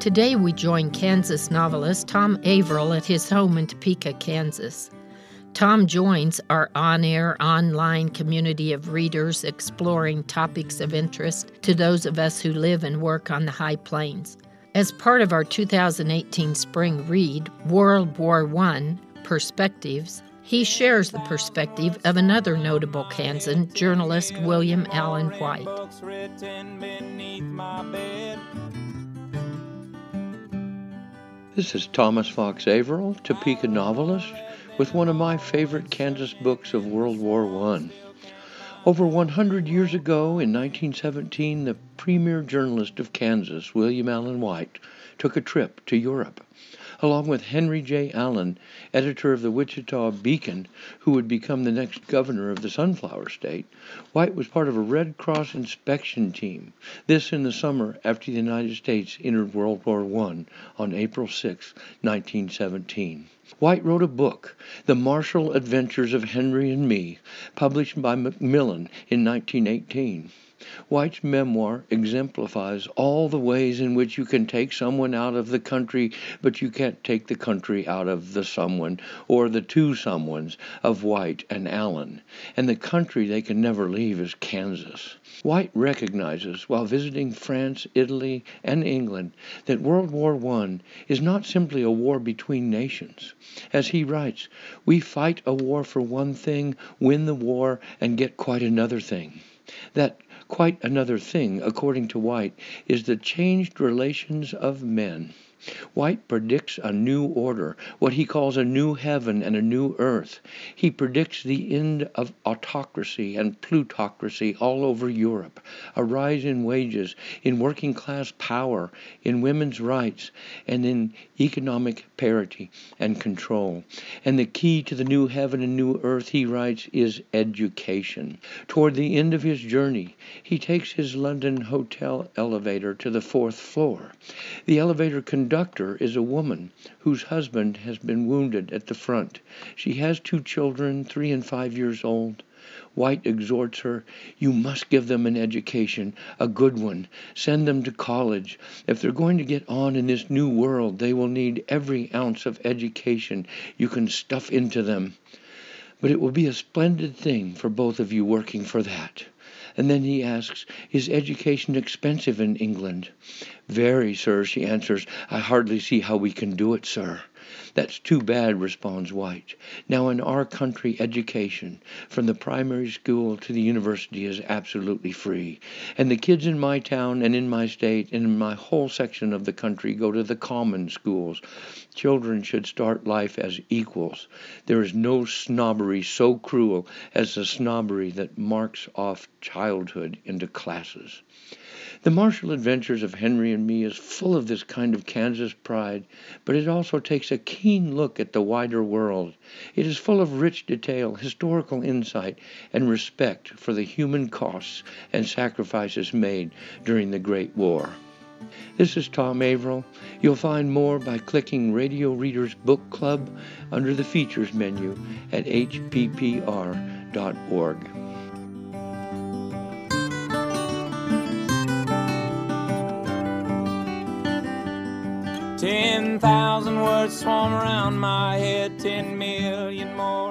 Today we join Kansas novelist Tom Averill at his home in Topeka, Kansas. Tom joins our on-air, online community of readers exploring topics of interest to those of us who live and work on the High Plains. As part of our 2018 spring read, World War I, Perspectives, he shares the perspective of another notable Kansan, journalist William Allen White. This is Thomas Fox Averill, Topeka novelist, with one of my favorite Kansas books of World War I. Over 100 years ago, in 1917, the premier journalist of Kansas, William Allen White, took a trip to Europe. Along with Henry J. Allen, editor of the Wichita Beacon, who would become the next governor of the Sunflower State, White was part of a Red Cross inspection team. This in the summer after the United States entered World War I on April 6, 1917. White wrote a book, The Marshall Adventures of Henry and Me, published by Macmillan in 1918. White's memoir exemplifies all the ways in which you can take someone out of the country, but you can't take the country out of the someone, or the two someones of White and Allen. And the country they can never leave is Kansas. White recognizes, while visiting France, Italy, and England, that World War I is not simply a war between nations. As he writes, we fight a war for one thing, win the war, and get quite another thing. That quite another thing, according to White, is the changed relations of men. White predicts a new order, what he calls a new heaven and a new earth. He predicts the end of autocracy and plutocracy all over Europe, a rise in wages, in working class power, in women's rights, and in economic parity and control. And the key to the new heaven and new earth, he writes, is education. Toward the end of his journey, he takes his London hotel elevator to the 4th floor. The elevator conductor is a woman whose husband has been wounded at the front. She has 2 children, 3 and 5 years old. White exhorts her, you must give them an education, a good one. Send them to college. If they're going to get on in this new world, they will need every ounce of education you can stuff into them. But it will be a splendid thing for both of you working for that. And then he asks, is education expensive in England? Very, sir, she answers. I hardly see how we can do it, sir. That's too bad, responds White. Now in our country, education, from the primary school to the university, is absolutely free. And the kids in my town and in my state and in my whole section of the country go to the common schools. Children should start life as equals. There is no snobbery so cruel as the snobbery that marks off childhood into classes. The Marshall Adventures of Henry and Me is full of this kind of Kansas pride, but it also takes a keen look at the wider world. It is full of rich detail, historical insight, and respect for the human costs and sacrifices made during the Great War. This is Tom Averill. You'll find more by clicking Radio Readers Book Club under the Features menu at hppr.org. 10,000 words swarm around my head, 10 million more